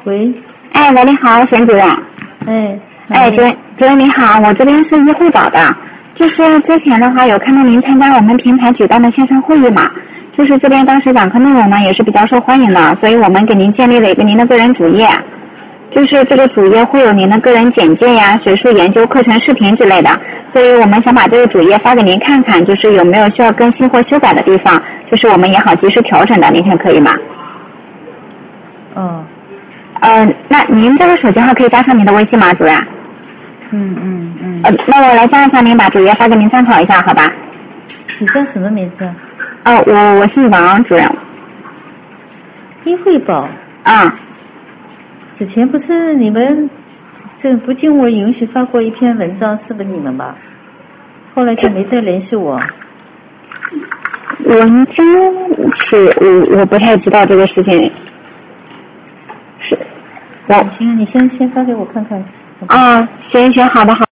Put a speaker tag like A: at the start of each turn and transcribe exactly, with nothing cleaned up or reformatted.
A: 喂，
B: 哎，喂，你好，沈主任。
A: 哎，
B: 哎，主任，主任你好，我这边是医护岛的，就是之前的话有看到您参加我们平台举办的线上会议嘛，就是这边当时讲课内容呢也是比较受欢迎的，所以我们给您建立了一个您的个人主页，就是这个主页会有您的个人简介呀、学术研究、课程视频之类的，所以我们想把这个主页发给您看看，就是有没有需要更新或修改的地方，就是我们也好及时调整的，您看可以吗？
A: 哦，
B: 呃，那您这个手机号可以加上您的微信吗，主任？
A: 嗯嗯嗯。
B: 呃，那我来加一下您，把主页发给您参考一下，好吧？
A: 你叫什么名字？
B: 哦，我我姓王，主任。
A: 医惠宝。
B: 啊。
A: 之前不是你们这不经我允许发过一篇文章，是不是你们吧？后来就没再联系我。
B: 文章是我我不太知道这个事情。是。我
A: 行，你先先发给我看看。
B: 啊，行行，好的好。